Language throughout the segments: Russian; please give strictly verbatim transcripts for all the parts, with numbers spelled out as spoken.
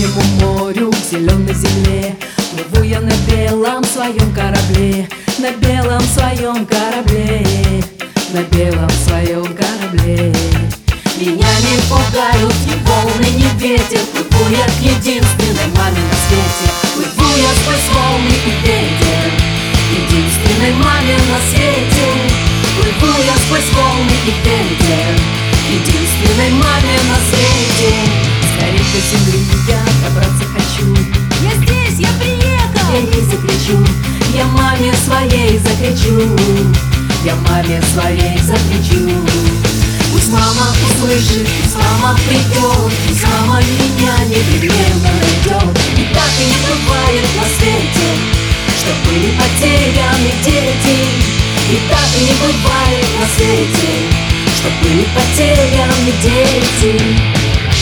синему морю, к зеленой земле. Плыву я на белом своем корабле, на белом своем корабле, на белом своем корабле. Меня не пугают ни волны, ни ветер. Плыву я к единственной маме на свете. Плыву я сквозь волны и ветер, единственной маме на свете. Плыву я сквозь волны и ветер, единственной маме на свете. Скорей до земли я добраться хочу. Я здесь, я приехал. Я ей закричу, я маме своей закричу, я маме своей закричу. Пусть мама услышит, пусть мама придет, пусть мама меня непременно найдет. И так и не бывает на свете, что были потеряны дети. И так и не бывает на свете, что были потеряны дети.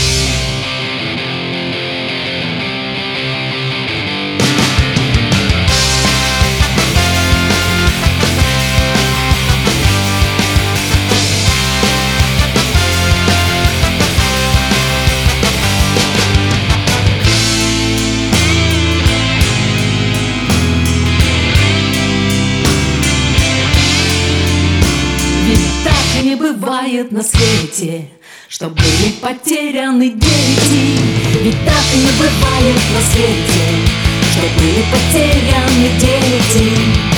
Не бывает на свете, что были потеряны дети. Ведь так и не бывает на свете, что были потеряны дети.